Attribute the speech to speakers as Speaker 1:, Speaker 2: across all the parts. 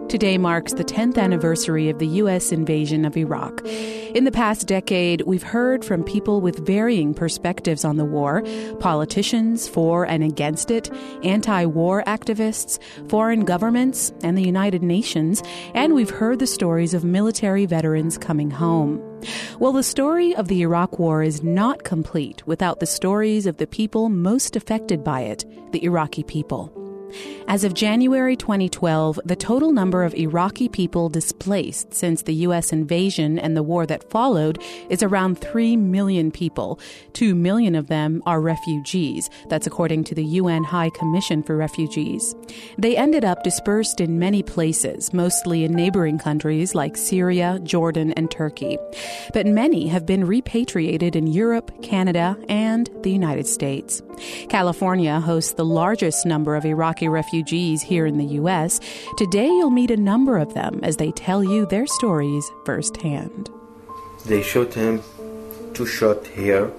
Speaker 1: Today marks the 10th anniversary of the U.S. invasion of Iraq. In the past decade, we've heard from people with varying perspectives on the war, politicians for and against it, anti-war activists, foreign governments, and the United Nations, and we've heard the stories of military veterans coming home. Well, the story of the Iraq War is not complete without the stories of the people most affected by it, the Iraqi people. As of January 2012, the total number of Iraqi people displaced since the U.S. invasion and the war that followed is around 3 million people. 2 million of them are refugees. That's according to the UN High Commission for Refugees. They ended up dispersed in many places, mostly in neighboring countries like Syria, Jordan, and Turkey. But many have been repatriated in Europe, Canada, and the United States. California hosts the largest number of Iraqi refugees here in the U.S. Today you'll meet a number of them as they tell you their stories firsthand.
Speaker 2: They shot him 2 shots here.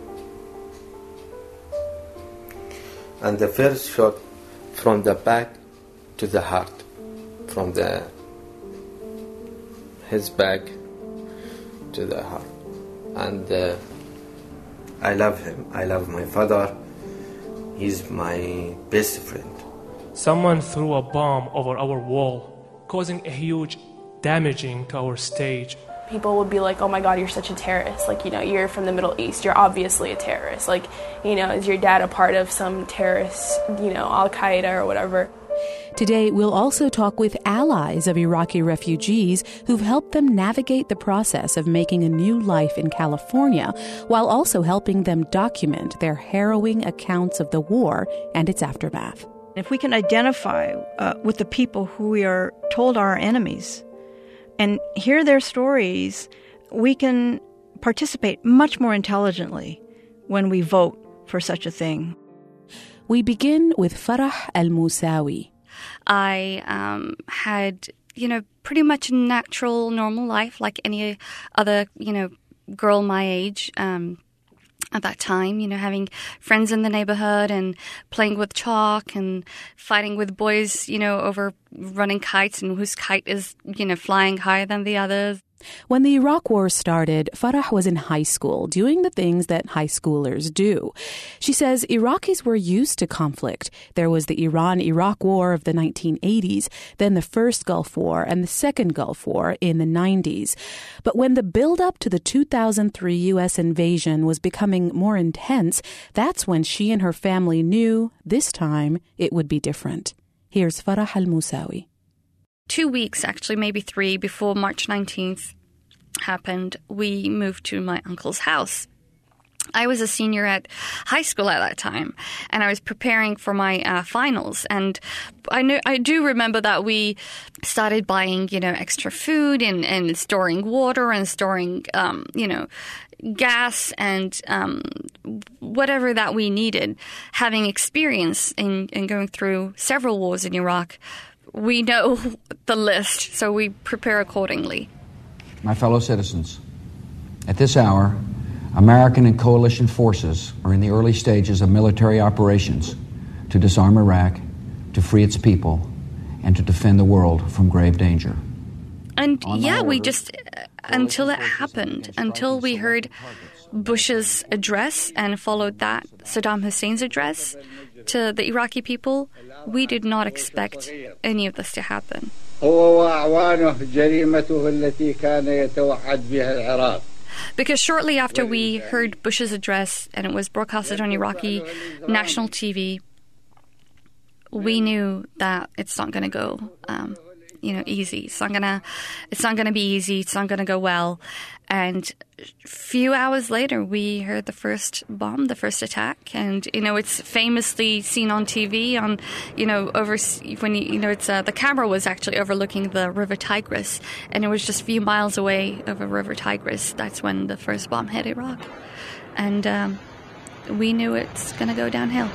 Speaker 2: And the first shot from the back to the heart. From his back to the heart. And I love him. I love my father. He's my best friend.
Speaker 3: Someone threw a bomb over our wall, causing a huge damaging to our stage.
Speaker 4: People would be like, oh my God, you're such a terrorist. Like, you're from the Middle East. You're obviously a terrorist. Like, is your dad a part of some terrorist, Al-Qaeda or whatever?
Speaker 1: Today, we'll also talk with allies of Iraqi refugees who've helped them navigate the process of making a new life in California, while also helping them document their harrowing accounts of the war and its aftermath.
Speaker 5: If we can identify with the people who we are told are our enemies and hear their stories, we can participate much more intelligently when we vote for such a thing.
Speaker 1: We begin with Farah Al-Musawi.
Speaker 6: I had, pretty much natural, normal life like any other, girl my age at that time, having friends in the neighborhood and playing with chalk and fighting with boys, over running kites and whose kite is, flying higher than the others.
Speaker 1: When the Iraq War started, Farah was in high school, doing the things that high schoolers do. She says Iraqis were used to conflict. There was the Iran-Iraq War of the 1980s, then the first Gulf War and the second Gulf War in the 90s. But when the build-up to the 2003 U.S. invasion was becoming more intense, that's when she and her family knew this time it would be different. Here's Farah Al-Musawi.
Speaker 6: 2 weeks, actually, maybe 3, before March 19th happened, we moved to my uncle's house. I was a senior at high school at that time, and I was preparing for my finals. And I do remember that we started buying, extra food and storing water and storing, gas and whatever that we needed. Having experience in going through several wars in Iraq, we know the list, so we prepare accordingly.
Speaker 7: My fellow citizens, at this hour, American and coalition forces are in the early stages of military operations to disarm Iraq, to free its people, and to defend the world from grave danger.
Speaker 6: And we just, until it happened, until we heard Bush's address and followed that Saddam Hussein's address to the Iraqi people, we did not expect any of this to happen. Because shortly after we heard Bush's address and it was broadcasted on Iraqi national TV, we knew that it's not going to go easy. It's not gonna be easy. It's not gonna go well. And a few hours later, we heard the first bomb, the first attack, and it's famously seen on TV. The camera was actually overlooking the River Tigris, and it was just a few miles away over River Tigris. That's when the first bomb hit Iraq, and we knew it's gonna go downhill.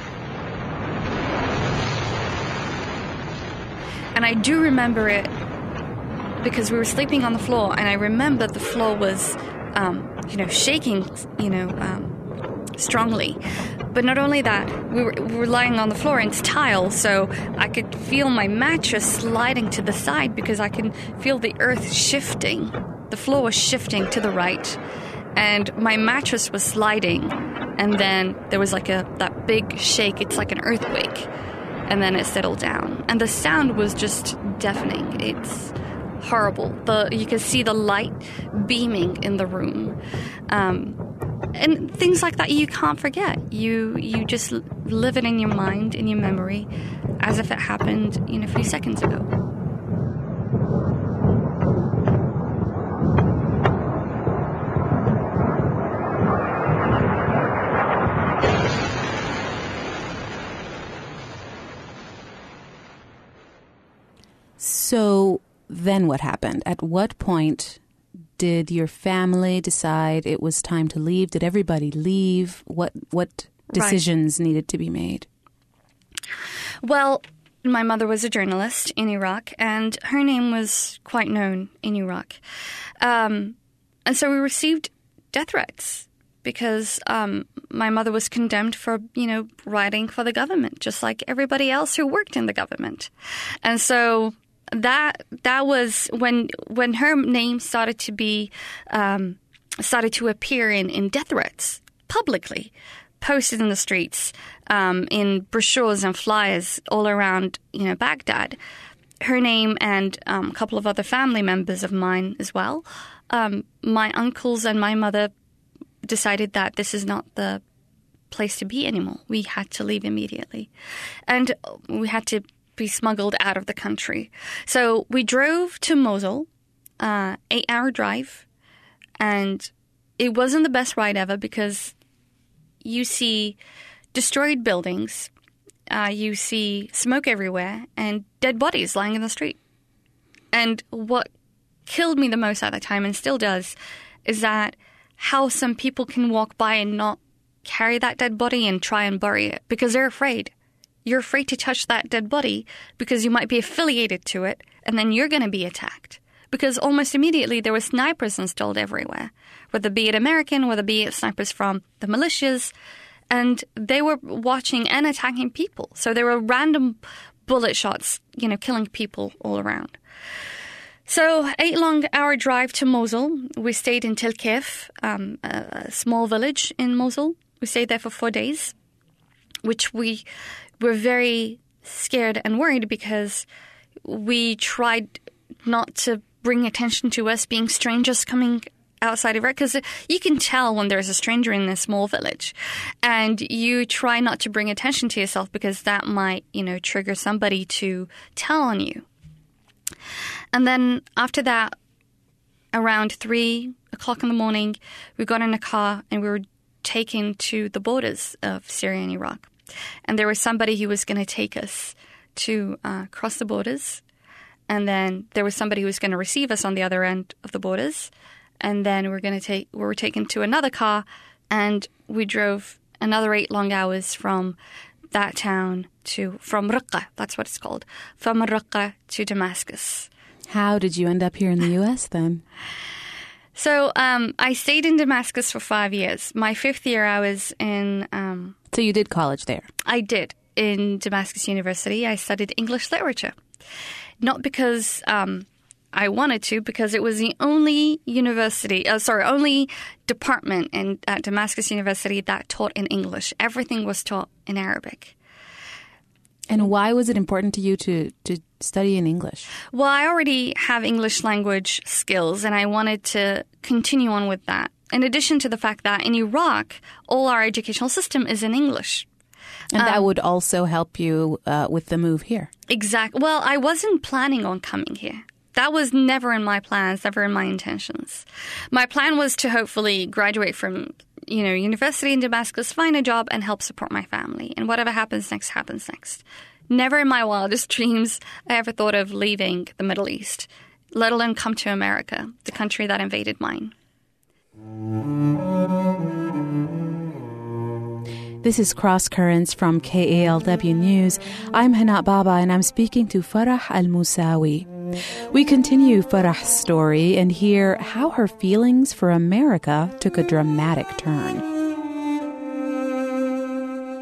Speaker 6: And I do remember it because we were sleeping on the floor, and I remember the floor was, shaking, strongly. But not only that, we were lying on the floor and it's tile, so I could feel my mattress sliding to the side because I can feel the earth shifting. The floor was shifting to the right, and my mattress was sliding, and then there was like that big shake. It's like an earthquake, and then it settled down. And the sound was just deafening. It's horrible. You can see the light beaming in the room. And things like that you can't forget. You just live it in your mind, in your memory, as if it happened, a few seconds ago.
Speaker 1: So then what happened? At what point did your family decide it was time to leave? Did everybody leave? What decisions needed to be made?
Speaker 6: Well, my mother was a journalist in Iraq, and her name was quite known in Iraq. And so we received death threats because my mother was condemned for, writing for the government, just like everybody else who worked in the government. And so that was when her name started to appear in death threats publicly, posted in the streets, in brochures and flyers all around, Baghdad. Her name and a couple of other family members of mine as well. My uncles and my mother decided that this is not the place to be anymore. We had to leave immediately, and we had to be smuggled out of the country. So we drove to Mosul, 8-hour drive, and it wasn't the best ride ever because you see destroyed buildings, you see smoke everywhere, and dead bodies lying in the street. And what killed me the most at the time, and still does, is that how some people can walk by and not carry that dead body and try and bury it because they're afraid. You're afraid to touch that dead body because you might be affiliated to it, and then you're going to be attacked. Because almost immediately there were snipers installed everywhere, whether be it American, whether be it snipers from the militias, and they were watching and attacking people. So there were random bullet shots, killing people all around. So 8-long-hour drive to Mosul. We stayed in Tel Kef, a small village in Mosul. We stayed there for 4 days, which we were very scared and worried because we tried not to bring attention to us being strangers coming outside Iraq, because you can tell when there's a stranger in a small village, and you try not to bring attention to yourself because that might, trigger somebody to tell on you. And then after that, around 3 o'clock in the morning, we got in a car and we were taken to the borders of Syria and Iraq. And there was somebody who was going to take us to cross the borders. And then there was somebody who was going to receive us on the other end of the borders. And then we were taken to another car, and we drove another 8 long hours from that town from Raqqa, that's what it's called, from Raqqa to Damascus.
Speaker 1: How did you end up here in the U.S. then?
Speaker 6: So I stayed in Damascus for 5 years. My 5th year I was in...
Speaker 1: So you did college there?
Speaker 6: I did. In Damascus University, I studied English literature. Not because I wanted to, because it was the only only department at Damascus University that taught in English. Everything was taught in Arabic.
Speaker 1: And why was it important to you to study in English?
Speaker 6: Well, I already have English language skills, and I wanted to continue on with that. In addition to the fact that in Iraq, all our educational system is in English.
Speaker 1: And that would also help you with the move here. Exactly.
Speaker 6: Well, I wasn't planning on coming here. That was never in my plans, never in my intentions. My plan was to hopefully graduate from, university in Damascus, find a job, and help support my family. And whatever happens next, happens next. Never in my wildest dreams I ever thought of leaving the Middle East, let alone come to America, the country that invaded mine.
Speaker 1: This is Cross Currents from KALW News. I'm Hana Baba, and I'm speaking to Farah Al-Musawi. We continue Farah's story and hear how her feelings for America took a dramatic turn.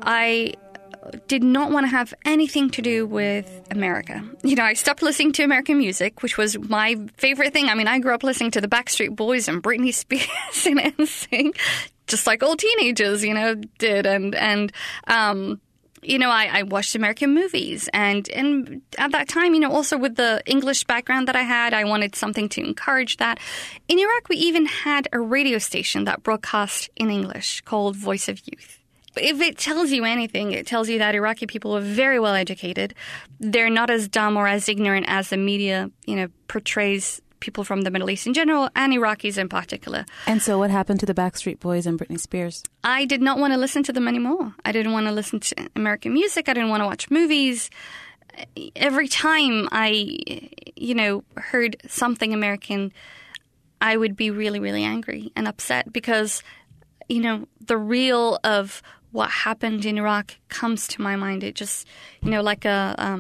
Speaker 6: I did not want to have anything to do with America. You know, I stopped listening to American music, which was my favorite thing. I mean, I grew up listening to the Backstreet Boys and Britney Spears and NSYNC, just like all teenagers, you know, did. And you know, I watched American movies. And at that time, you know, also with the English background that I had, I wanted something to encourage that. In Iraq, we even had a radio station that broadcast in English called Voice of Youth. If it tells you anything, it tells you that Iraqi people are very well educated. They're not as dumb or as ignorant as the media, you know, portrays people from the Middle East in general and Iraqis in particular.
Speaker 1: And so what happened to the Backstreet Boys and Britney Spears?
Speaker 6: I did not want to listen to them anymore. I didn't want to listen to American music. I didn't want to watch movies. Every time I, you know, heard something American, I would be really, really angry and upset because, you know, the real of what happened in Iraq comes to my mind. It just, you know, like a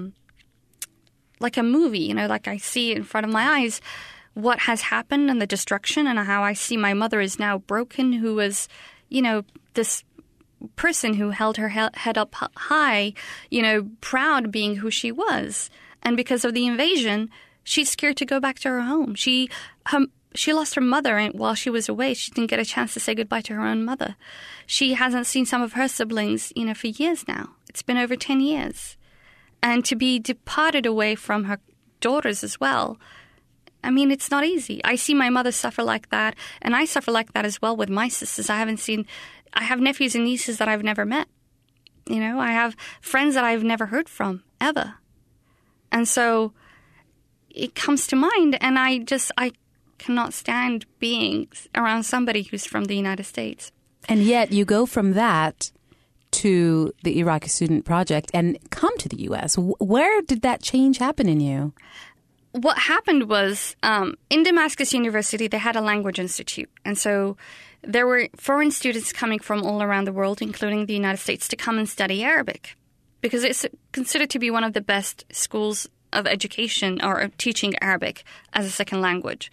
Speaker 6: movie, you know, like I see it in front of my eyes, what has happened and the destruction and how I see my mother is now broken, who was, you know, this person who held her head up high, you know, proud being who she was. And because of the invasion, she's scared to go back to her home. She lost her mother while she was away. She didn't get a chance to say goodbye to her own mother. She hasn't seen some of her siblings, you know, for years now. It's been over 10 years. And to be departed away from her daughters as well, I mean, it's not easy. I see my mother suffer like that, and I suffer like that as well with my sisters. I have nephews and nieces that I've never met. You know, I have friends that I've never heard from, ever. And so it comes to mind, and I cannot stand being around somebody who's from the United States.
Speaker 1: And yet you go from that to the Iraqi Student Project and come to the U.S. Where did that change happen in you?
Speaker 6: What happened was in Damascus University, they had a language institute. And so there were foreign students coming from all around the world, including the United States, to come and study Arabic because it's considered to be one of the best schools of education or teaching Arabic as a second language.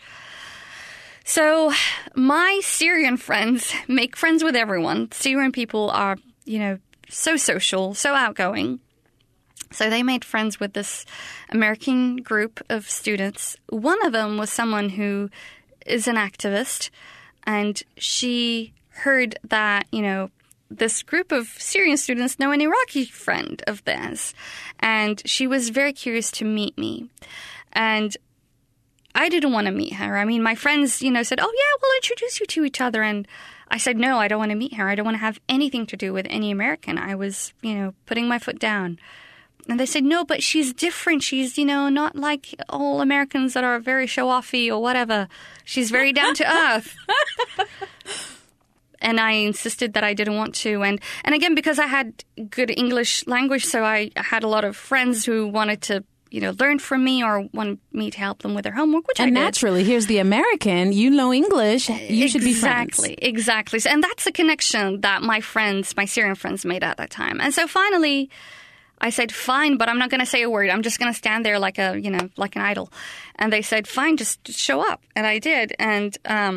Speaker 6: So my Syrian friends make friends with everyone. Syrian people are, you know, so social, so outgoing. So they made friends with this American group of students. One of them was someone who is an activist, and she heard that, you know, this group of Syrian students know an Iraqi friend of theirs. And she was very curious to meet me. And I didn't want to meet her. I mean, my friends, you know, said, oh, yeah, we'll introduce you to each other. And I said, no, I don't want to meet her. I don't want to have anything to do with any American. I was, you know, putting my foot down. And they said, no, but she's different. She's, you know, not like all Americans that are very show-offy or whatever. She's very down to earth. And I insisted that I didn't want to. And again, because I had good English language, so I had a lot of friends who wanted to, you know, learn from me or wanted me to help them with their homework, which I did.
Speaker 1: And naturally, here's the American. You know English. You should be friends.
Speaker 6: Exactly. And that's the connection that my Syrian friends made at that time. And so finally, I said, fine, but I'm not going to say a word. I'm just going to stand there like an idol. And they said, fine, just show up. And I did. And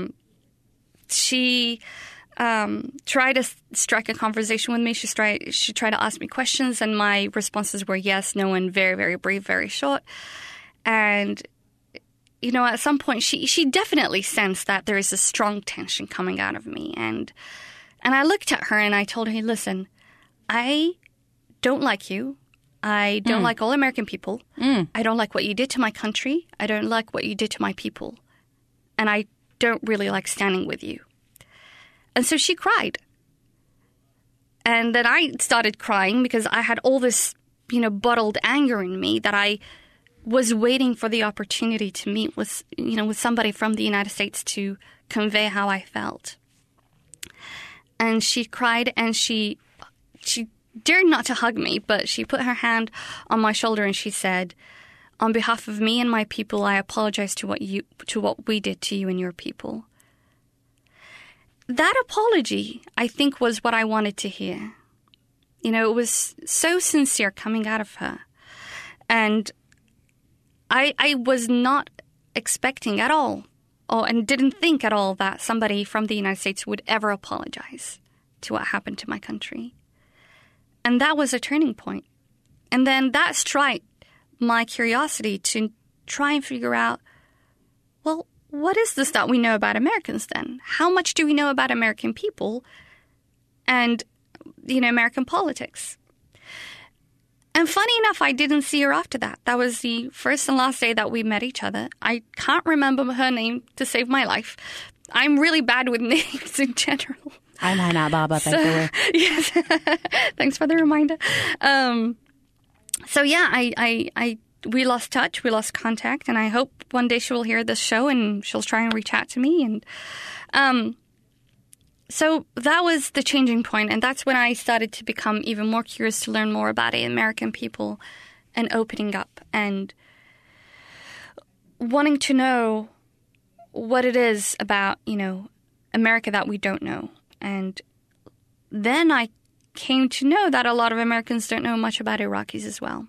Speaker 6: she tried to strike a conversation with me. She tried to ask me questions, and my responses were yes, no, and very, very brief, very short. And, you know, at some point, she definitely sensed that there is a strong tension coming out of me. And I looked at her and I told her, hey, listen, I don't like you. I don't like all American people. I don't like what you did to my country. I don't like what you did to my people. And I don't really like standing with you. And so she cried. And then I started crying because I had all this, you know, bottled anger in me that I was waiting for the opportunity to meet with somebody from the United States to convey how I felt. And she cried, and she dared not to hug me, but she put her hand on my shoulder and she said, on behalf of me and my people, I apologize to what we did to you and your people. That apology, I think, was what I wanted to hear. You know, it was so sincere coming out of her. And I was not expecting at all, and didn't think at all that somebody from the United States would ever apologize to what happened to my country. And that was a turning point. And then that struck my curiosity to try and figure out, well, what is this that we know about Americans then? How much do we know about American people and, American politics? And funny enough, I didn't see her after that. That was the first and last day that we met each other. I can't remember her name to save my life. I'm really bad with names in general.
Speaker 1: I'm Hana Baba, by the way.
Speaker 6: Yes. Thanks for the reminder. We lost touch, we lost contact, and I hope one day she will hear this show and she'll try and reach out to me. And so that was the changing point, and that's when I started to become even more curious to learn more about American people and opening up and wanting to know what it is about, America that we don't know. And then I came to know that a lot of Americans don't know much about Iraqis as well.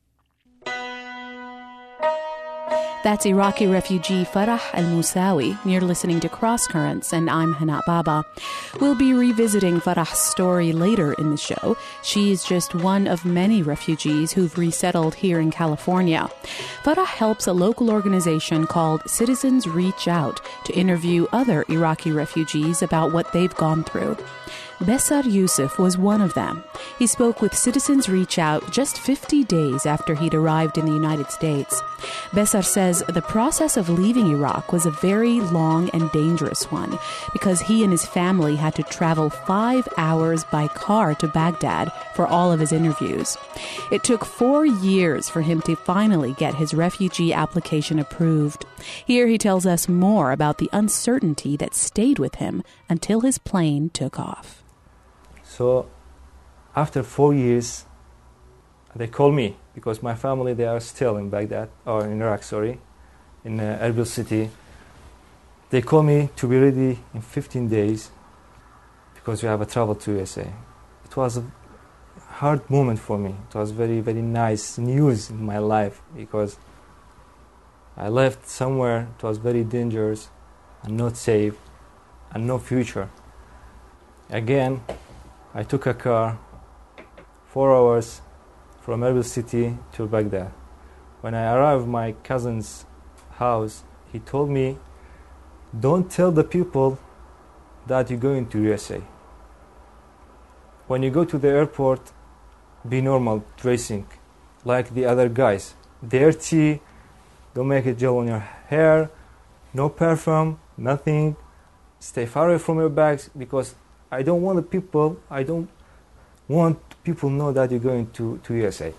Speaker 1: That's Iraqi refugee Farah al-Musawi. You're listening to Cross Currents, and I'm Hana Baba. We'll be revisiting Farah's story later in the show. She is just one of many refugees who've resettled here in California. Farah helps a local organization called Citizens Reach Out to interview other Iraqi refugees about what they've gone through. Besar Yusuf was one of them. He spoke with Citizens Reach Out just 50 days after he'd arrived in the United States. Besar says the process of leaving Iraq was a very long and dangerous one because he and his family had to travel 5 hours by car to Baghdad for all of his interviews. It took 4 years for him to finally get his refugee application approved. Here he tells us more about the uncertainty that stayed with him until his plane took off.
Speaker 8: So after 4 years, they called me because my family, they are still in Baghdad, or in Iraq, in Erbil city. They called me to be ready in 15 days because we have a travel to USA. It was a hard moment for me. It was very, very nice news in my life because I left somewhere. It was very dangerous and not safe and no future. Again, I took a car, 4 hours from Erbil city to Baghdad. When I arrived at my cousin's house, he told me, don't tell the people that you're going to USA. When you go to the airport, be normal dressing, like the other guys. Dirty, don't make a gel on your hair, no perfume, nothing. Stay far away from your bags because I don't want people know that you're going to USA.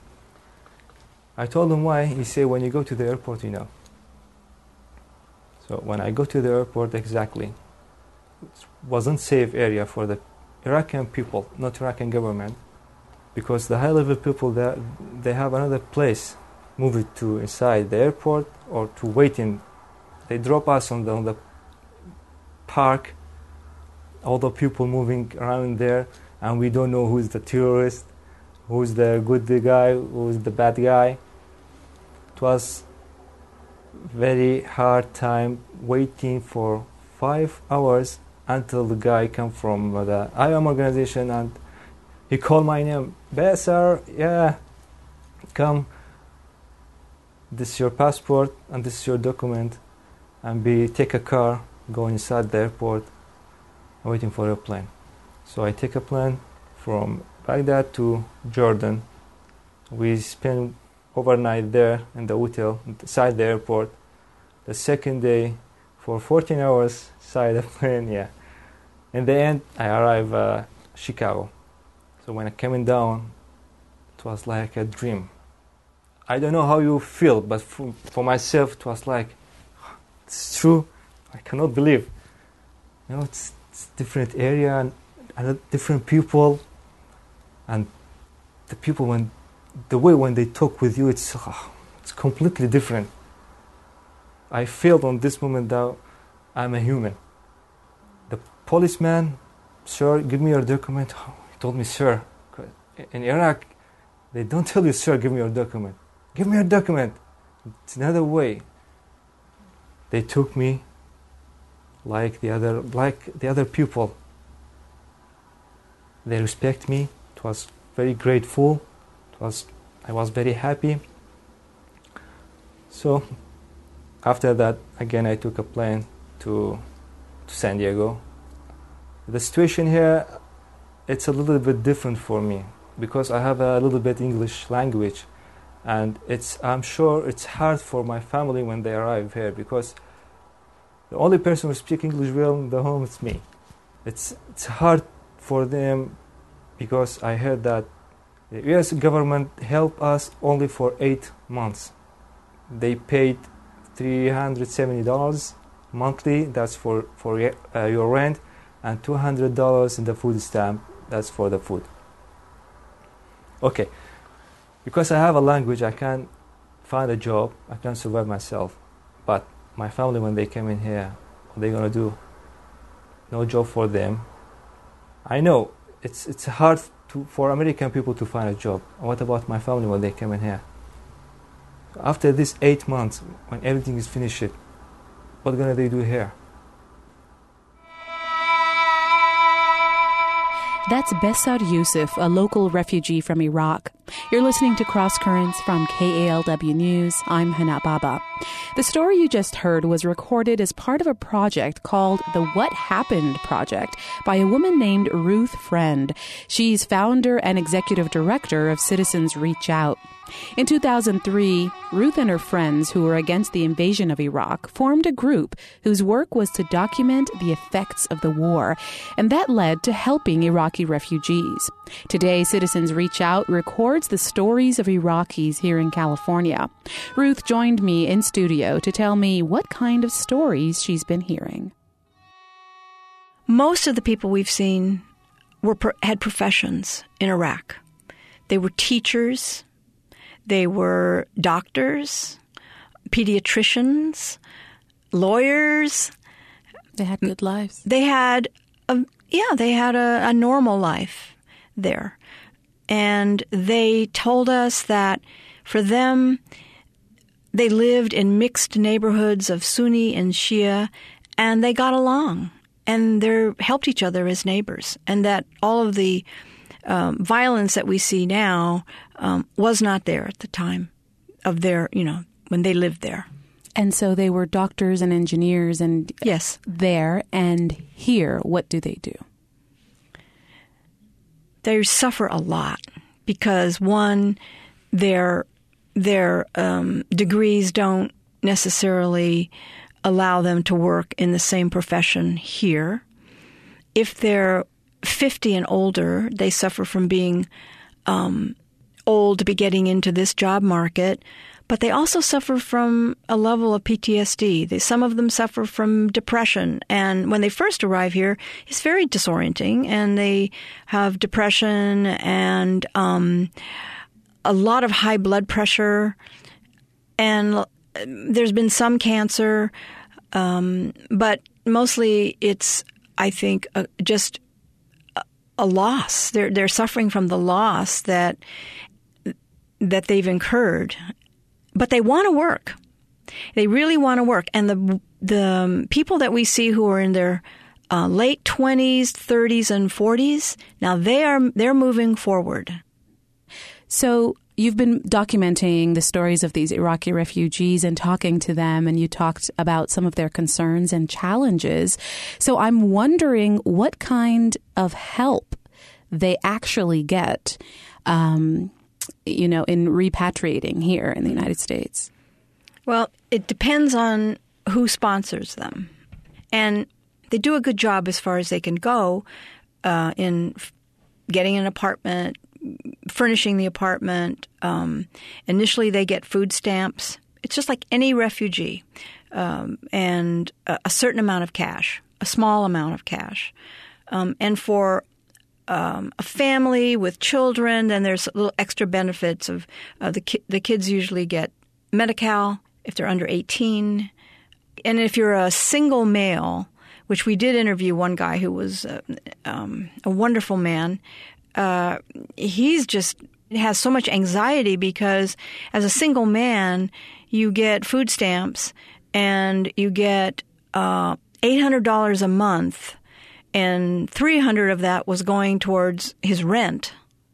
Speaker 8: I told him why. He said, when you go to the airport, So when I go to the airport, exactly, it wasn't safe area for the Iraqi people, not Iraqi government, because the high-level people, they have another place, move it to inside the airport or to waiting. They drop us on the park, all the people moving around there, and we don't know who's the terrorist, who's the good guy, who's the bad guy. It was very hard time waiting for 5 hours until the guy come from the IOM organization, and he called my name. Besar, yeah, come. This is your passport and this is your document, and take a car, go inside the airport, waiting for a plane. So I take a plane from Baghdad to Jordan. We spend overnight there in the hotel inside the airport. The second day for 14 hours inside the plane, yeah. In the end, I arrive Chicago. So when I came down, it was like a dream. I don't know how you feel, but for myself, it was like, it's true. I cannot believe. It's different area and different people, and the people when they talk with you, it's completely different. I felt on this moment that I'm a human. The policeman, sir, give me your document. He told me, sir, in Iraq, they don't tell you, sir, give me your document. Give me your document. It's another way. They took me like the other people. They respect me. It was very grateful. I was very happy. So after that, again, I took a plane to San Diego. The situation here, it's a little bit different for me because I have a little bit English language, and I'm sure it's hard for my family when they arrive here because the only person who speaks English well in the home is me. It's hard for them because I heard that the U.S. government helped us only for 8 months. They paid $370 monthly, that's for your rent, and $200 in the food stamp, that's for the food. Okay, because I have a language, I can find a job, I can survive myself. But my family, when they came in here, what are they going to do? No job for them. I know it's hard for American people to find a job. What about my family when they came in here? After these 8 months, when everything is finished, what gonna they do here?
Speaker 1: That's Besar Yusuf, a local refugee from Iraq. You're listening to Cross Currents from KALW News. I'm Hana Baba. The story you just heard was recorded as part of a project called the What Happened Project by a woman named Ruth Friend. She's founder and executive director of Citizens Reach Out. In 2003, Ruth and her friends who were against the invasion of Iraq formed a group whose work was to document the effects of the war, and that led to helping Iraqi refugees. Today, Citizens Reach Out records the stories of Iraqis here in California. Ruth joined me in studio to tell me what kind of stories she's been hearing.
Speaker 5: Most of the people we've seen had professions in Iraq. They were teachers. They were doctors, pediatricians, lawyers.
Speaker 1: They had good lives.
Speaker 5: They had a normal life there. And they told us that for them, they lived in mixed neighborhoods of Sunni and Shia, and they got along. And they helped each other as neighbors. And that all of the violence that we see now was not there at the time of their, when they lived there.
Speaker 1: And so they were doctors and engineers and
Speaker 5: yes,
Speaker 1: there and here. What do they do?
Speaker 5: They suffer a lot because, one, their degrees don't necessarily allow them to work in the same profession here. If they're 50 and older, they suffer from being old to be getting into this job market, but they also suffer from a level of PTSD. Some of them suffer from depression, and when they first arrive here, it's very disorienting, and they have depression and a lot of high blood pressure, and there's been some cancer, but mostly it's, I think, just a loss. They're suffering from the loss that they've incurred, but they want to work. They really want to work. And the people that we see who are in their late 20s, 30s, and 40s, now they're moving forward.
Speaker 1: So you've been documenting the stories of these Iraqi refugees and talking to them, and you talked about some of their concerns and challenges. So I'm wondering what kind of help they actually get, in repatriating here in the United States.
Speaker 5: Well, it depends on who sponsors them. And they do a good job as far as they can go in getting an apartment, furnishing the apartment. Initially, they get food stamps. It's just like any refugee, and a certain amount of cash, a small amount of cash. And for a family with children, then there's little extra benefits of the kids usually get Medi-Cal if they're under 18. And if you're a single male, which we did interview one guy who was a wonderful man, he's just has so much anxiety because as a single man, you get food stamps and you get $800 a month, and $300 of that was going towards his rent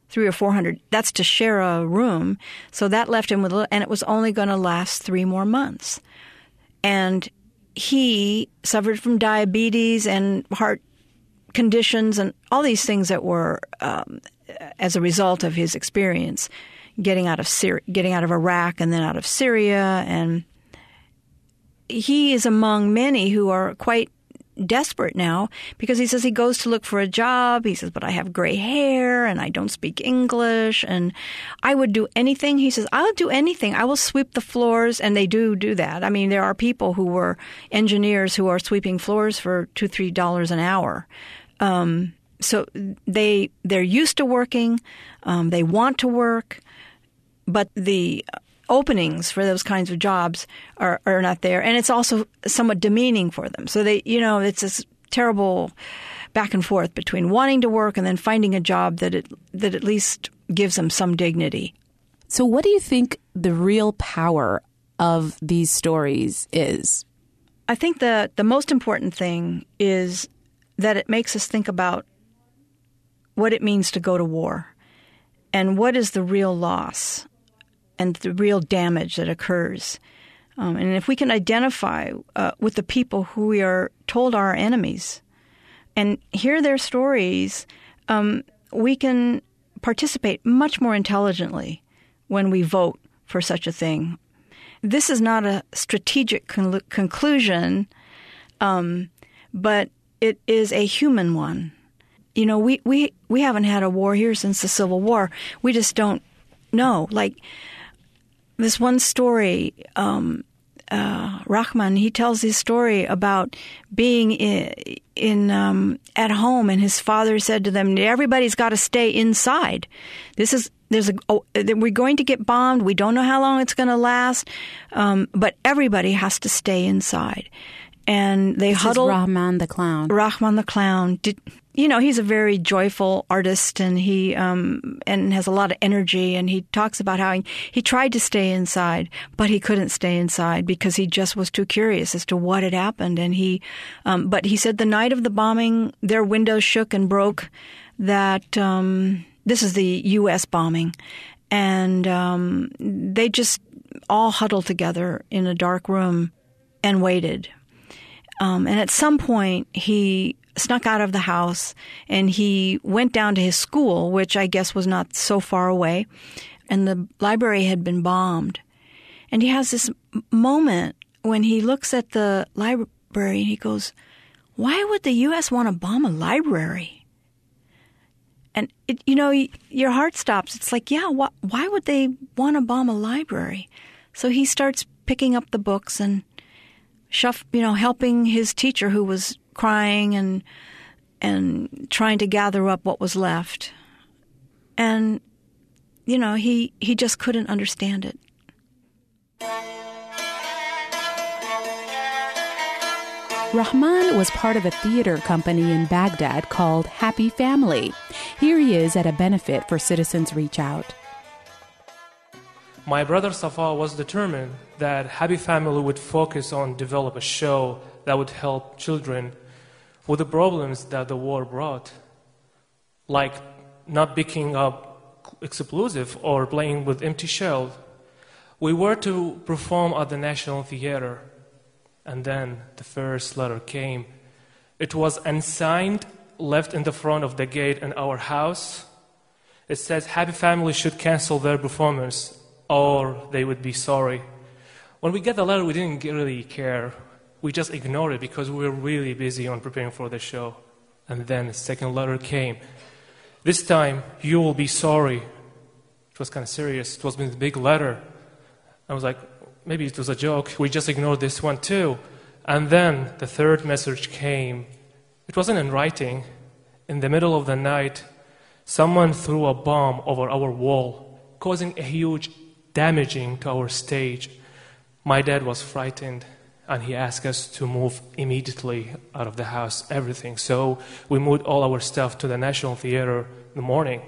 Speaker 5: 300 or 400. That's to share a room. So that left him with, and it was only going to last 3 more months. And he suffered from diabetes and heart conditions and all these things that were as a result of his experience getting out of Iraq and then out of Syria. And he is among many who are quite desperate now because he says he goes to look for a job. He says, but I have gray hair and I don't speak English and I would do anything. He says, I'll do anything. I will sweep the floors. And they do that. I mean, there are people who were engineers who are sweeping floors for $2, $3 an hour. So they're used to working. They want to work, but the openings for those kinds of jobs are not there. And it's also somewhat demeaning for them. So it's this terrible back and forth between wanting to work and then finding a job that at least gives them some dignity.
Speaker 1: So what do you think the real power of these stories is?
Speaker 5: I think the most important thing is that it makes us think about what it means to go to war and what is the real loss and the real damage that occurs. And if we can identify with the people who we are told are our enemies and hear their stories, we can participate much more intelligently when we vote for such a thing. This is not a strategic conclusion, but it is a human one. You know, we haven't had a war here since the Civil War. We just don't know. Like this one story, Rahman, he tells his story about being in at home, and his father said to them, "Everybody's got to stay inside. We're going to get bombed. We don't know how long it's going to last, but everybody has to stay inside." And they huddled.
Speaker 1: Rahman the clown.
Speaker 5: Rahman the clown. He's a very joyful artist, and he and has a lot of energy. And he talks about how he tried to stay inside, but he couldn't stay inside because he just was too curious as to what had happened. And but he said the night of the bombing, their windows shook and broke. That this is the U.S. bombing, and they just all huddled together in a dark room and waited. And at some point, he snuck out of the house and he went down to his school, which I guess was not so far away, and the library had been bombed. And he has this moment when he looks at the library and he goes, why would the U.S. want to bomb a library? And, your heart stops. It's like, yeah, why would they want to bomb a library? So he starts picking up the books and helping his teacher who was crying and trying to gather up what was left. And, he just couldn't understand it.
Speaker 1: Rahman was part of a theater company in Baghdad called Happy Family. Here he is at a benefit for Citizens Reach Out.
Speaker 3: My brother Safa was determined that Happy Family would focus on develop a show that would help children with the problems that the war brought, like not picking up explosive or playing with empty shells. We were to perform at the National Theater, and then the first letter came. It was unsigned, left in the front of the gate in our house. It says Happy Family should cancel their performance or they would be sorry. When we get the letter, we didn't really care. We just ignored it because we were really busy on preparing for the show. And then the second letter came. This time, you will be sorry. It was kind of serious. It was a big letter. I was like, maybe it was a joke. We just ignored this one too. And then the third message came. It wasn't in writing. In the middle of the night, someone threw a bomb over our wall, causing a huge damaging to our stage. My dad was frightened, and he asked us to move immediately out of the house, everything. So we moved all our stuff to the National Theater in the morning.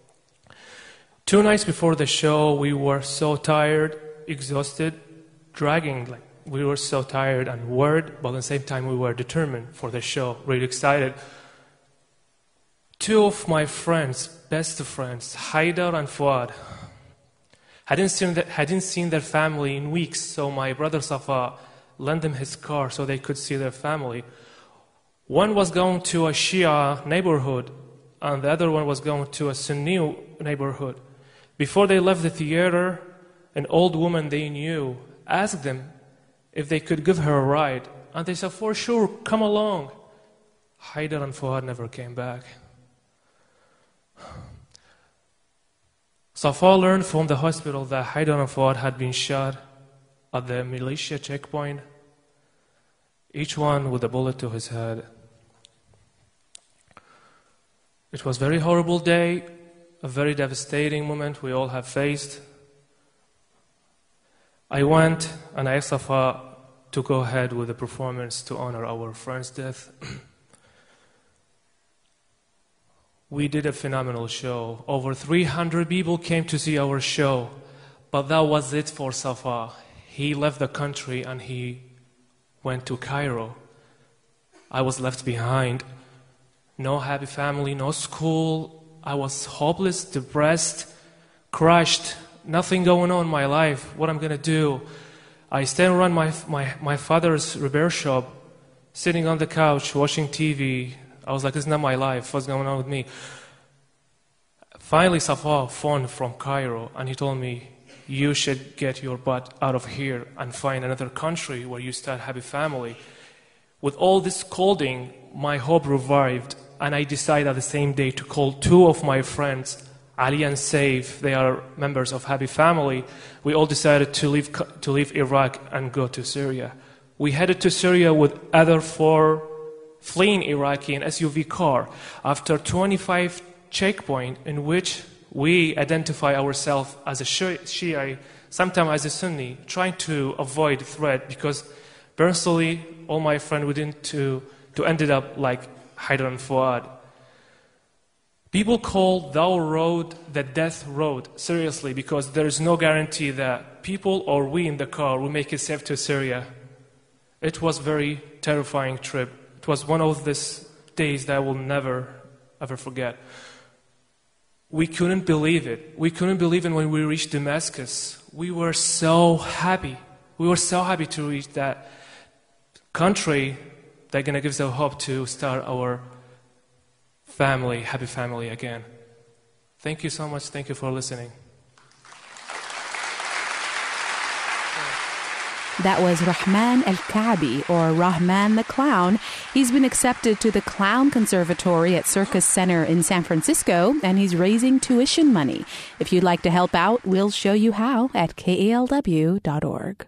Speaker 3: 2 nights before the show, we were so tired, exhausted, dragging. We were so tired and worried, but at the same time we were determined for the show, really excited. 2 of my friends best friends, Haidar and Fuad. Hadn't seen their family in weeks, so my brother Safa lent them his car so they could see their family. One was going to a Shia neighborhood, and the other one was going to a Sunni neighborhood. Before they left the theater, an old woman they knew asked them if they could give her a ride, and they said, "For sure, come along." Haidar and Fuad never came back. Safa learned from the hospital that Haidar and Fuad had been shot at the militia checkpoint, each one with a bullet to his head. It was a very horrible day, a very devastating moment we all have faced. I went and I asked Safa to go ahead with the performance to honor our friend's death. We did a phenomenal show. Over 300 people came to see our show, but that was it for Safa. He left the country and he went to Cairo. I was left behind. No happy family, no school. I was hopeless, depressed, crushed. Nothing going on in my life. What I'm going to do? I still run my father's repair shop, sitting on the couch, watching TV. I was like, this is not my life. What's going on with me? Finally, Safa phoned from Cairo, and he told me, you should get your butt out of here and find another country where you start a happy family. With all this scolding, my hope revived, and I decided at the same day to call two of my friends, Ali and Saif. They are members of Happy Family. We all decided to leave Iraq and go to Syria. We headed to Syria with other 4 fleeing Iraqi in SUV car. After 25 checkpoint in which we identify ourselves as a Shia, sometimes as a Sunni, trying to avoid threat, because personally, all my friends to ended up like Haidar and Fuad. People call that road the death road, seriously, because there is no guarantee that people or we in the car will make it safe to Syria. It was a very terrifying trip. It was one of these days that I will never, ever forget. We couldn't believe it. We couldn't believe it when we reached Damascus. We were so happy. We were so happy to reach that country that's going to give us a hope to start our family, happy family again. Thank you so much. Thank you for listening.
Speaker 1: That was Rahman Al-Kaabi, or Rahman the Clown. He's been accepted to the Clown Conservatory at Circus Center in San Francisco, and he's raising tuition money. If you'd like to help out, we'll show you how at kalw.org.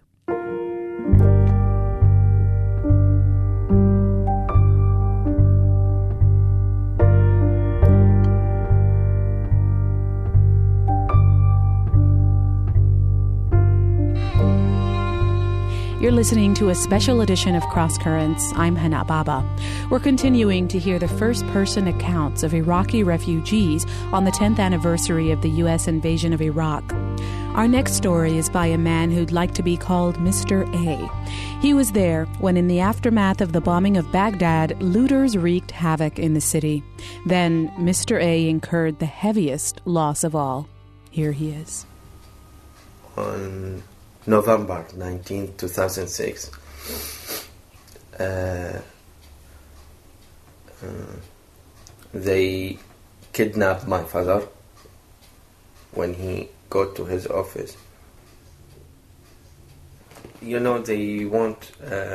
Speaker 1: You're listening to a special edition of Cross Currents. I'm Hana Baba. We're continuing to hear the first-person accounts of Iraqi refugees on the 10th anniversary of the U.S. invasion of Iraq. Our next story is by a man who'd like to be called Mr. A. He was there when, in the aftermath of the bombing of Baghdad, looters wreaked havoc in the city. Then Mr. A incurred the heaviest loss of all. Here he is.
Speaker 2: On November 19, 2006, they kidnapped my father when he got to his office. You know, they want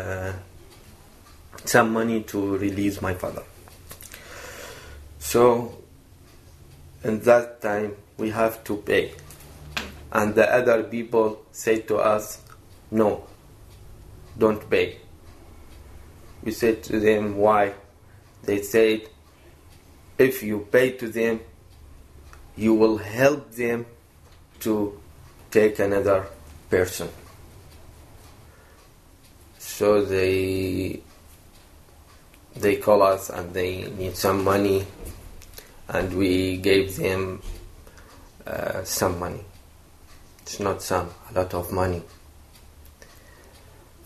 Speaker 2: some money to release my father. So, in that time, we have to pay. And the other people say to us, no, don't pay. We said to them, why? They said, if you pay to them, you will help them to take another person. So they call us and they need some money, and we gave them some money. It's not some, a lot of money.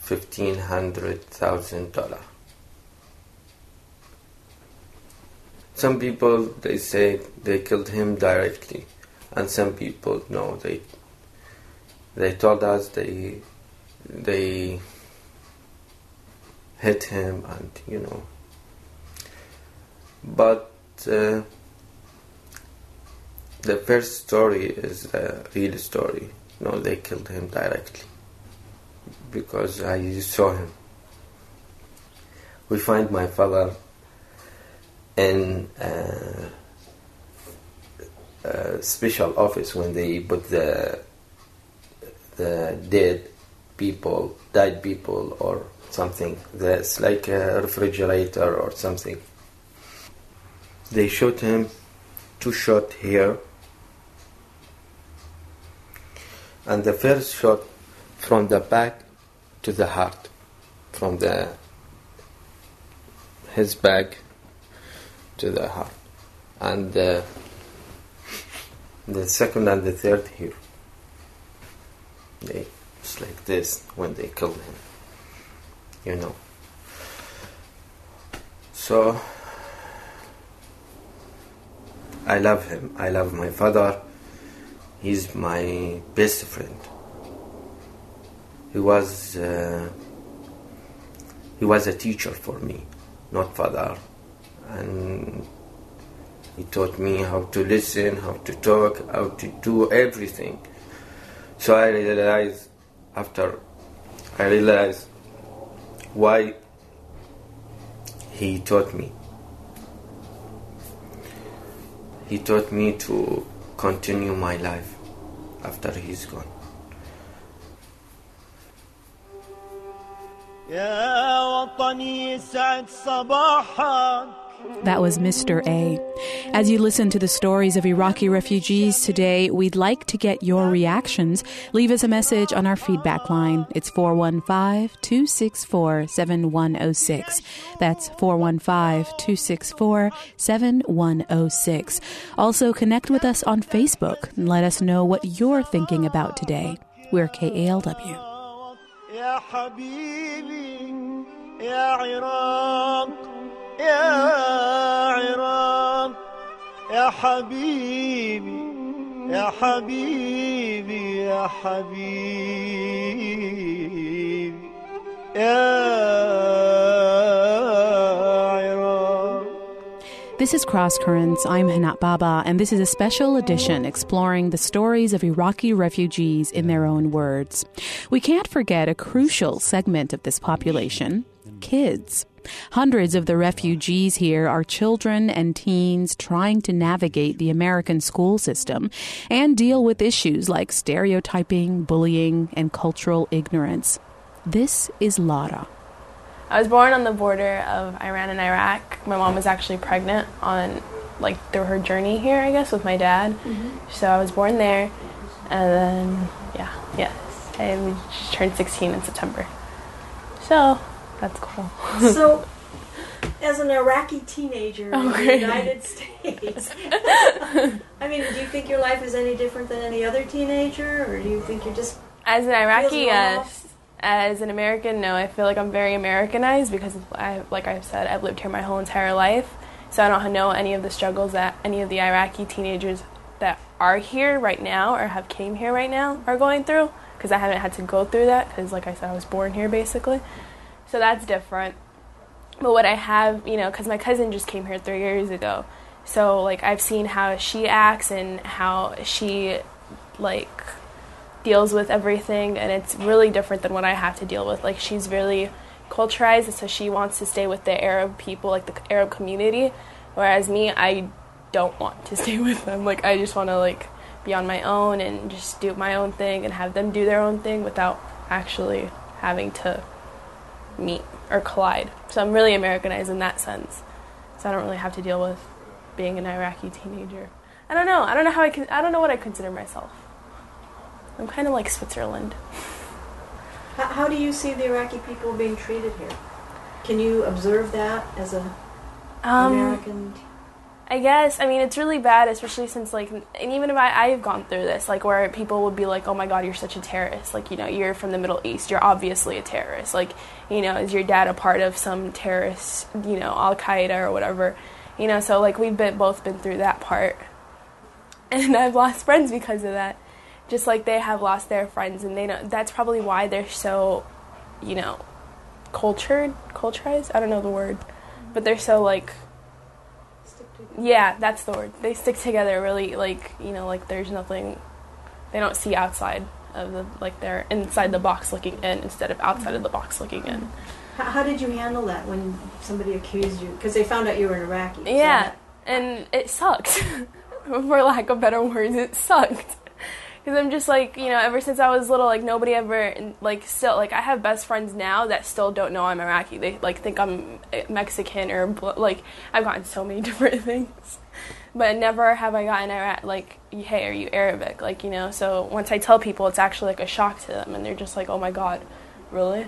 Speaker 2: $1,500,000. Some people, they say they killed him directly, and some people, no, they told us they hit him, and But the first story is a real story. No, they killed him directly because I saw him. We find my father in a special office when they put the died people or something. That's like a refrigerator or something. They shot him 2 shots here, and the first shot from the back to the heart, from his back to the heart, and the second and the third here. It's like this when they killed him, So I love him. I love my father. He's my best friend. He was a teacher for me, not father, and he taught me how to listen, how to talk, how to do everything. So I realized why he taught me. He taught me to continue my life after he's gone.
Speaker 1: That was Mr. A. As you listen to the stories of Iraqi refugees today, we'd like to get your reactions. Leave us a message on our feedback line. It's 415-264-7106. That's 415-264-7106. Also, connect with us on Facebook and let us know what you're thinking about today. We're KALW.
Speaker 9: يا حبيبي يا عراق يا عراق يا حبيبي يا حبيبي يا حبيبي يا عراق.
Speaker 1: This is Cross Currents. I'm Hanat Baba, and this is a special edition exploring the stories of Iraqi refugees in their own words. We can't forget a crucial segment of this population, kids. Hundreds of the refugees here are children and teens trying to navigate the American school system and deal with issues like stereotyping, bullying, and cultural ignorance. This is Lara.
Speaker 4: I was born on the border of Iran and Iraq. My mom was actually pregnant through her journey here, I guess, with my dad. Mm-hmm. So I was born there, and then, I just turned 16 in September. So that's cool.
Speaker 5: So, as an Iraqi teenager in the United States, I mean, do you think your life is any different than any other teenager, or do you think you're just...
Speaker 4: As an Iraqi, yes. As an American, no, I feel like I'm very Americanized because, like I've said, I've lived here my whole entire life. So I don't know any of the struggles that any of the Iraqi teenagers that are here right now or have came here right now are going through, because I haven't had to go through that because, like I said, I was born here basically. So that's different. But what I have, because my cousin just came here 3 years ago. So, I've seen how she acts and how she, deals with everything, and it's really different than what I have to deal with. She's really culturalized, so she wants to stay with the Arab people, the Arab community, whereas me, I don't want to stay with them. I just want to, be on my own and just do my own thing and have them do their own thing without actually having to meet or collide. So I'm really Americanized in that sense. So I don't really have to deal with being an Iraqi teenager. I don't know. I don't know what I consider myself. I'm kind of like Switzerland.
Speaker 5: How do you see the Iraqi people being treated here? Can you observe that as an American?
Speaker 4: I guess. I mean, it's really bad, especially since, and even if I've gone through this, where people would be like, oh my God, you're such a terrorist. You're from the Middle East. You're obviously a terrorist. Is your dad a part of some terrorist, Al-Qaeda or whatever? You know, so like we've both been through that part. And I've lost friends because of that. Just like they have lost their friends, and that's probably why they're so, you know, culturized? I don't know the word. But they're so like, yeah, that's the word. They stick together really, like, you know, like there's nothing, they don't see outside of the, like they're inside the box looking in instead of outside of the box looking in.
Speaker 10: How did you handle that when somebody accused you? Because they found out you were an Iraqi.
Speaker 4: Yeah, and it sucked. For lack of better words, it sucked. Because I'm just like, you know, ever since I was little, like nobody ever, like still, like I have best friends now that still don't know I'm Iraqi. They like think I'm Mexican or like I've gotten so many different things. But never have I gotten Iraq, like, hey, are you Arabic? Like, you know, so once I tell people, it's actually like a shock to them. And they're just like, oh my God, really?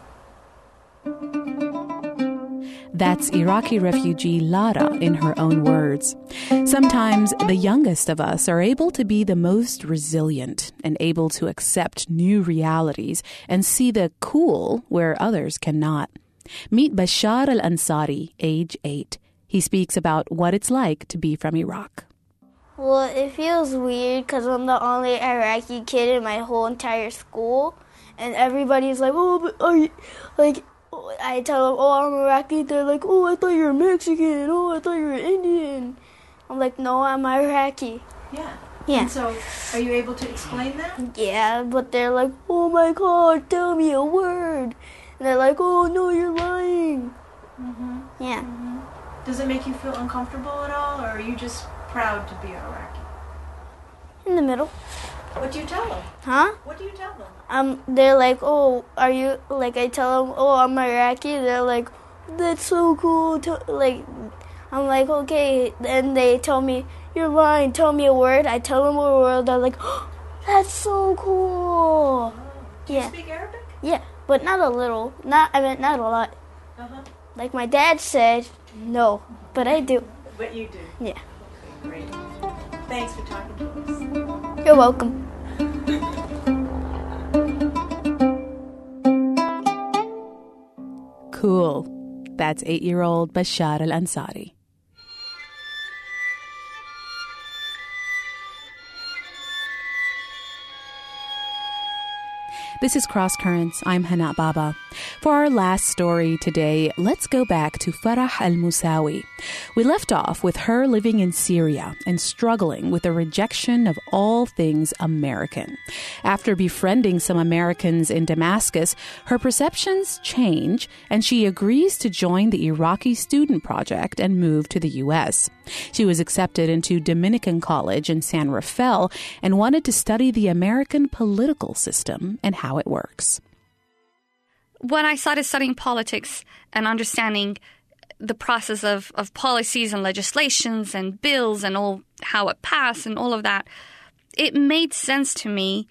Speaker 1: That's Iraqi refugee Lara in her own words. Sometimes the youngest of us are able to be the most resilient and able to accept new realities and see the cool where others cannot. Meet Bashar al-Ansari, age 8. He speaks about what it's like to be from Iraq.
Speaker 11: Well, it feels weird because I'm the only Iraqi kid in my whole entire school. And everybody's like, oh, but are you, like, I tell them, oh, I'm Iraqi. They're like, oh, I thought you were Mexican. Oh, I thought you were Indian. I'm like, no, I'm Iraqi.
Speaker 10: Yeah.
Speaker 11: Yeah.
Speaker 10: And so, are you able to explain that?
Speaker 11: Yeah, but they're like, oh my God, tell me a word. And they're like, oh, no, you're lying.
Speaker 10: Mm-hmm.
Speaker 11: Yeah.
Speaker 10: Mm-hmm. Does it make you feel uncomfortable at all, or are you just proud to be Iraqi?
Speaker 11: In the middle.
Speaker 10: What do you tell them?
Speaker 11: Huh?
Speaker 10: What do you tell them?
Speaker 11: They're like, oh, are you, like, I tell them, oh, I'm Iraqi. They're like, that's so cool. Like, I'm like, okay. Then they tell me, you're lying. Tell me a word. I tell them a word. They're like, oh, that's so cool.
Speaker 10: Oh. Do you speak Arabic?
Speaker 11: Yeah, but not a little. Not a lot.
Speaker 10: Uh-huh.
Speaker 11: Like my dad said, no, but I do.
Speaker 10: But you do?
Speaker 11: Yeah.
Speaker 10: Okay, great. Thanks for talking to us.
Speaker 11: You're welcome.
Speaker 1: Cool. That's 8-year-old Bashar al-Ansari. This is Cross Currents. I'm Hana Baba. For our last story today, let's go back to Farah al-Musawi. We left off with her living in Syria and struggling with the rejection of all things American. After befriending some Americans in Damascus, her perceptions change and she agrees to join the Iraqi Student Project and move to the U.S. She was accepted into Dominican College in San Rafael and wanted to study the American political system and how it works.
Speaker 6: When I started studying politics and understanding the process of policies and legislations and bills and all how it passed and all of that, it made sense to me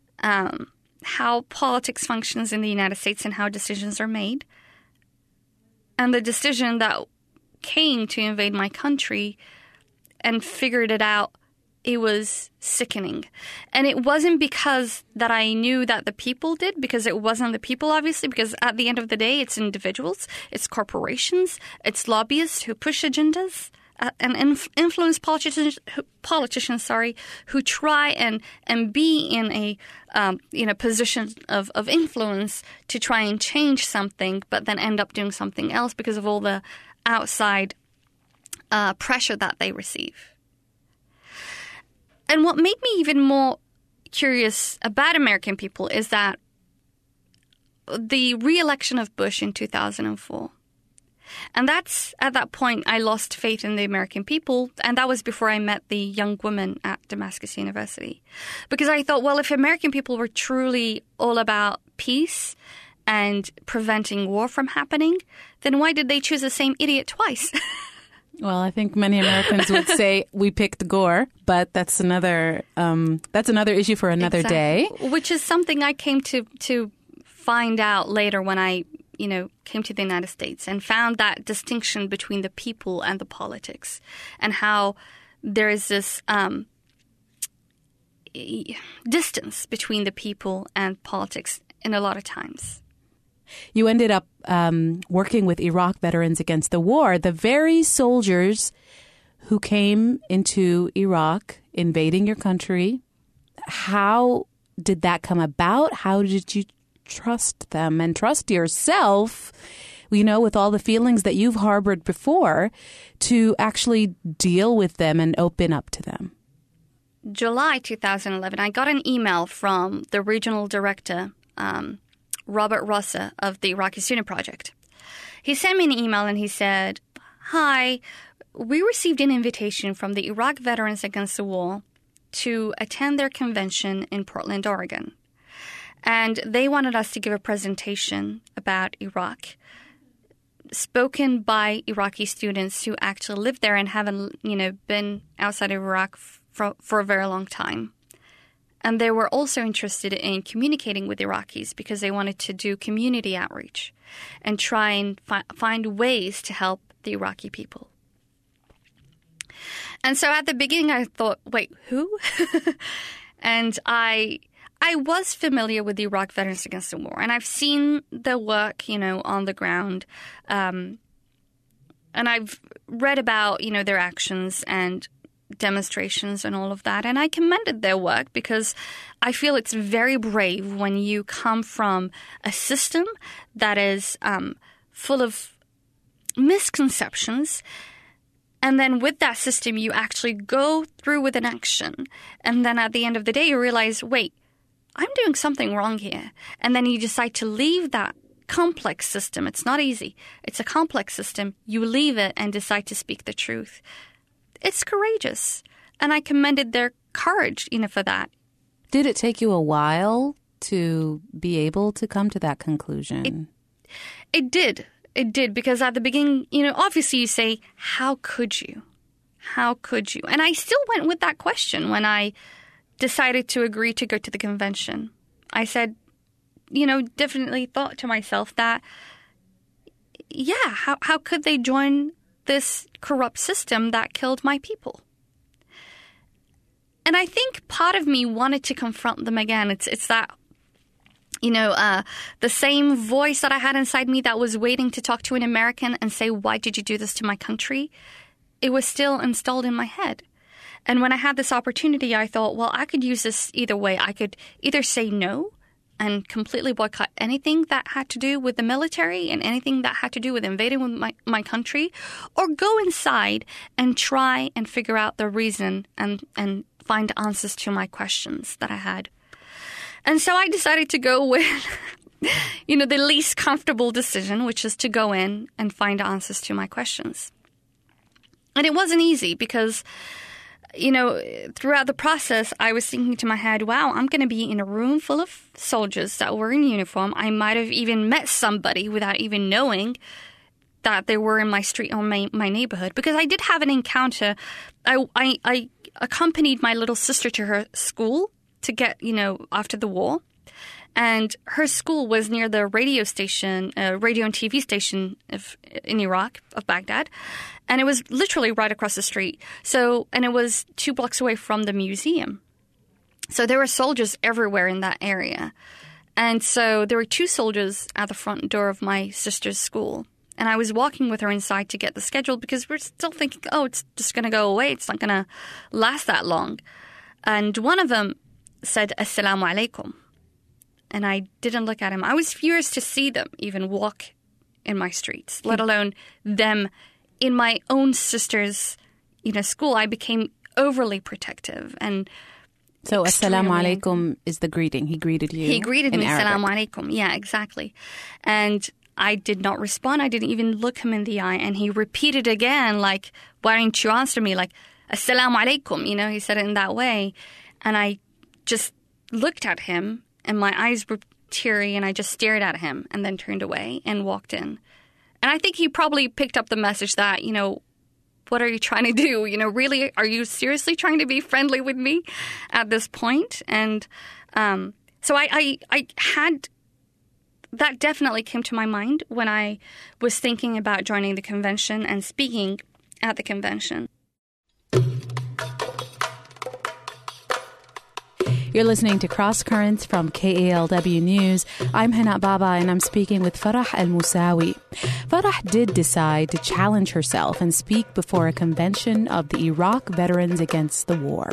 Speaker 6: how politics functions in the United States and how decisions are made. And the decision that came to invade my country and figured it out, it was sickening. And it wasn't because that I knew that the people did, because it wasn't the people, obviously, because at the end of the day, it's individuals, it's corporations, it's lobbyists who push agendas and influence politicians, who try and be in a position of influence to try and change something, but then end up doing something else because of all the outside pressure that they receive. And what made me even more curious about American people is that the re-election of Bush in 2004, and that's, at that point, I lost faith in the American people, and that was before I met the young woman at Damascus University. Because I thought, well, if American people were truly all about peace and preventing war from happening, then why did they choose the same idiot twice?
Speaker 1: Well, I think many Americans would say we picked Gore, but that's another issue for another day.
Speaker 6: Which is something I came to find out later when I, came to the United States and found that distinction between the people and the politics, and how there is this distance between the people and politics in a lot of times.
Speaker 1: You ended up working with Iraq Veterans Against the War, the very soldiers who came into Iraq, invading your country. How did that come about? How did you trust them and trust yourself, with all the feelings that you've harbored before, to actually deal with them and open up to them?
Speaker 6: July 2011, I got an email from the regional director, Robert Rossa of the Iraqi Student Project. He sent me an email and he said, "Hi, we received an invitation from the Iraq Veterans Against the War to attend their convention in Portland, Oregon. And they wanted us to give a presentation about Iraq, spoken by Iraqi students who actually live there and haven't, been outside of Iraq for a very long time. And they were also interested in communicating with Iraqis because they wanted to do community outreach and try and find ways to help the Iraqi people." And so at the beginning I thought, wait, who? And I was familiar with the Iraq Veterans Against the War, and I've seen their work, on the ground. And I've read about, their actions and demonstrations and all of that. And I commended their work because I feel it's very brave when you come from a system that is full of misconceptions. And then with that system, you actually go through with an action. And then at the end of the day, you realize, wait, I'm doing something wrong here. And then you decide to leave that complex system. It's not easy. It's a complex system. You leave it and decide to speak the truth. It's courageous. And I commended their courage, for that.
Speaker 1: Did it take you a while to be able to come to that conclusion?
Speaker 6: It did. It did, because at the beginning, obviously you say, how could you? How could you? And I still went with that question when I decided to agree to go to the convention. I said, definitely thought to myself that, how could they join this corrupt system that killed my people? And I think part of me wanted to confront them again. It's that, the same voice that I had inside me that was waiting to talk to an American and say, why did you do this to my country? It was still installed in my head. And when I had this opportunity, I thought, well, I could use this either way. I could either say no and completely boycott anything that had to do with the military and anything that had to do with invading my country, or go inside and try and figure out the reason and find answers to my questions that I had. And so I decided to go with, the least comfortable decision, which is to go in and find answers to my questions. And it wasn't easy because, throughout the process, I was thinking to my head, wow, I'm going to be in a room full of soldiers that were in uniform. I might have even met somebody without even knowing that they were in my street or my neighborhood. Because I did have an encounter. I accompanied my little sister to her school to get, after the war. And her school was near the radio station, radio and TV station in Iraq, of Baghdad. And it was literally right across the street. And it was 2 blocks away from the museum. So there were soldiers everywhere in that area. And so there were 2 soldiers at the front door of my sister's school. And I was walking with her inside to get the schedule because we're still thinking, it's just going to go away. It's not going to last that long. And one of them said, "Assalamu alaikum." And I didn't look at him. I was furious to see them even walk in my streets, let alone them in my own sister's, school. I became overly protective and
Speaker 1: so assalamu alaikum is the greeting. He greeted you.
Speaker 6: He greeted me,
Speaker 1: Arabic.
Speaker 6: Assalamu alaikum. Yeah, exactly. And I did not respond. I didn't even look him in the eye. And he repeated again, like, why didn't you answer me? Like, Assalamu alaikum. He said it in that way. And I just looked at him and my eyes were teary and I just stared at him and then turned away and walked in. And I think he probably picked up the message that, what are you trying to do? Really, are you seriously trying to be friendly with me at this point? And so I had, that definitely came to my mind when I was thinking about joining the convention and speaking at the convention.
Speaker 1: You're listening to Cross Currents from KALW News. I'm Hana Baba, and I'm speaking with Farah Al-Musawi. Farah did decide to challenge herself and speak before a convention of the Iraq Veterans Against the War.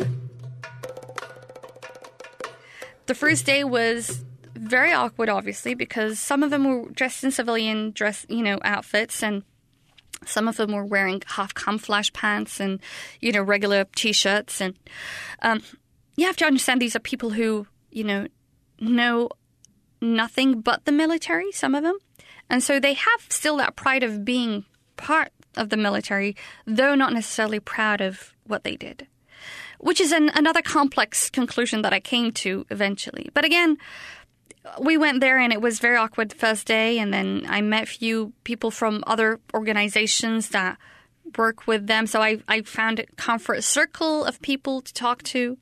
Speaker 6: The first day was very awkward, obviously, because some of them were dressed in civilian outfits, and some of them were wearing half camouflage pants and, regular T-shirts. And you have to understand these are people who, know nothing but the military, some of them. And so they have still that pride of being part of the military, though not necessarily proud of what they did, which is another complex conclusion that I came to eventually. But again, we went there and it was very awkward the first day, and then I met a few people from other organizations that work with them. So I found a comfort circle of people to talk to.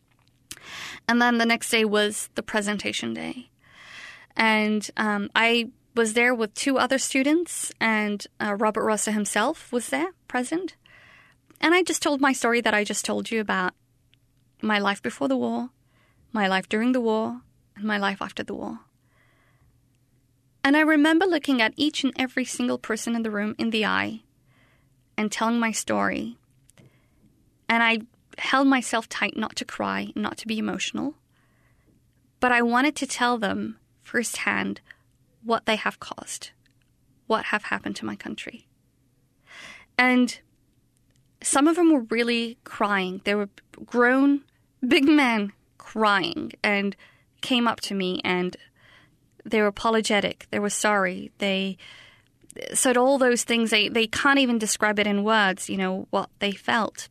Speaker 6: And then the next day was the presentation day. And I was there with two other students, and Robert Rossa himself was there, present. And I just told my story that I just told you about my life before the war, my life during the war, and my life after the war. And I remember looking at each and every single person in the room in the eye and telling my story. And I held myself tight not to cry, not to be emotional. But I wanted to tell them firsthand what they have caused, what have happened to my country. And some of them were really crying. They were grown, big men crying, and came up to me, and they were apologetic. They were sorry. They said all those things. They can't even describe it in words, what they felt.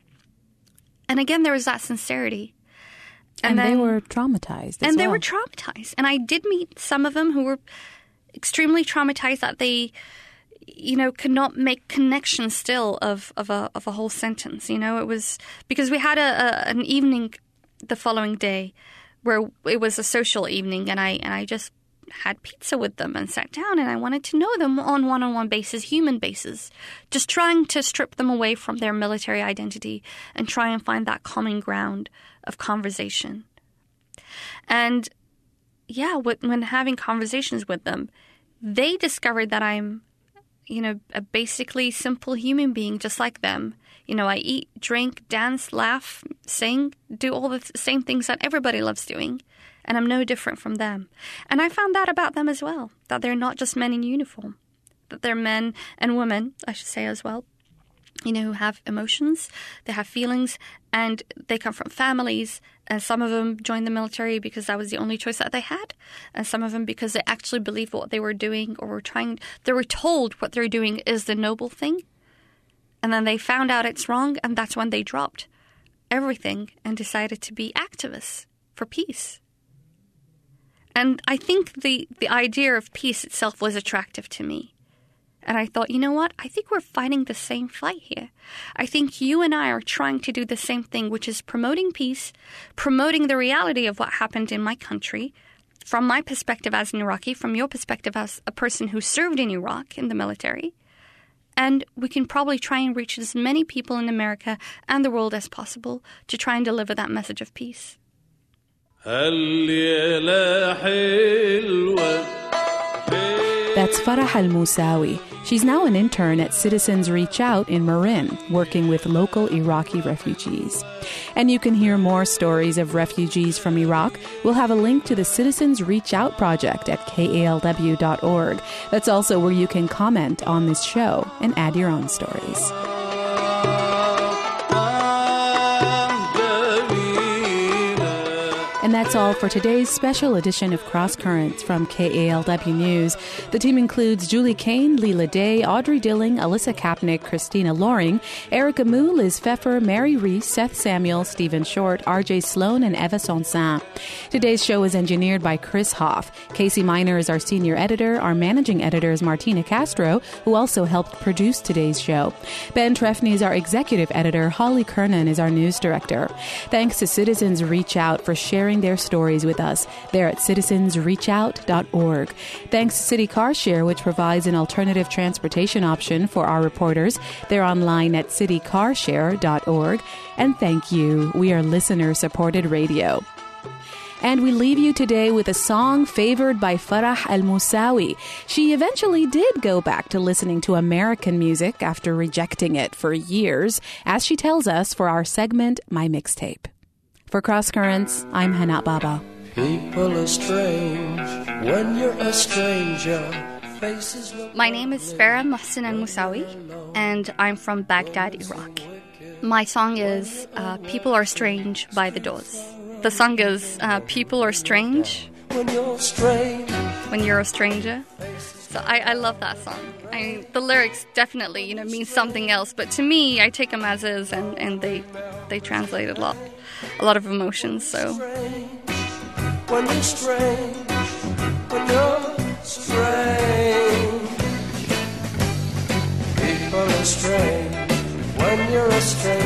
Speaker 6: And again, there was that sincerity.
Speaker 1: And they were traumatized as well.
Speaker 6: They were traumatized. And I did meet some of them who were extremely traumatized that they, could not make connections still of a whole sentence. It was because we had an evening the following day where it was a social evening, and I just had pizza with them and sat down, and I wanted to know them on one-on-one basis, human basis, just trying to strip them away from their military identity and try and find that common ground of conversation. And yeah, when having conversations with them, they discovered that I'm, a basically simple human being just like them. I eat, drink, dance, laugh, sing, do all the same things that everybody loves doing. And I'm no different from them. And I found that about them as well, that they're not just men in uniform, that they're men and women, I should say as well, who have emotions, they have feelings, and they come from families. And some of them joined the military because that was the only choice that they had. And some of them because they actually believed what they were doing, or they were told what they're doing is the noble thing. And then they found out it's wrong, and that's when they dropped everything and decided to be activists for peace. And I think the idea of peace itself was attractive to me. And I thought, you know what? I think we're fighting the same fight here. I think you and I are trying to do the same thing, which is promoting peace, promoting the reality of what happened in my country, from my perspective as an Iraqi, from your perspective as a person who served in Iraq in the military. And we can probably try and reach as many people in America and the world as possible to try and deliver that message of peace.
Speaker 1: That's Farah Al-Musawi. She's now an intern at Citizens Reach Out in Marin, working with local Iraqi refugees. And you can hear more stories of refugees from Iraq. We'll have a link to the Citizens Reach Out project at kalw.org. That's also where you can comment on this show and add your own stories. And that's all for today's special edition of Cross Currents from KALW News. The team includes Julie Kane, Leela Day, Audrey Dilling, Alyssa Kapnick, Christina Loring, Erica Moo, Liz Pfeffer, Mary Reese, Seth Samuel, Stephen Short, RJ Sloan, and Eva Sonsin. Today's show is engineered by Chris Hoff. Casey Miner is our senior editor. Our managing editor is Martina Castro, who also helped produce today's show. Ben Trefny is our executive editor. Holly Kernan is our news director. Thanks to Citizens Reach Out for sharing their stories with us. They're at citizensreachout.org. Thanks to City Car Share, which provides an alternative transportation option for our reporters. They're online at citycarshare.org. And thank you. We are listener-supported radio. And we leave you today with a song favored by Farah Al-Musawi. She eventually did go back to listening to American music after rejecting it for years, as she tells us for our segment, My Mixtape. For Cross Currents, I'm Hana Baba.
Speaker 12: People are strange when you're a stranger.
Speaker 6: My name is Farah Mohsin Al-Musawi, and I'm from Baghdad, Iraq. My song is People Are Strange by The Doors. The song is People Are Strange when you're a stranger. So I love that song. The lyrics definitely, mean something else, but to me, I take them as is, and they translate a lot of emotions. So
Speaker 12: when you're strange, when you're strange, people are strange when you're a stranger.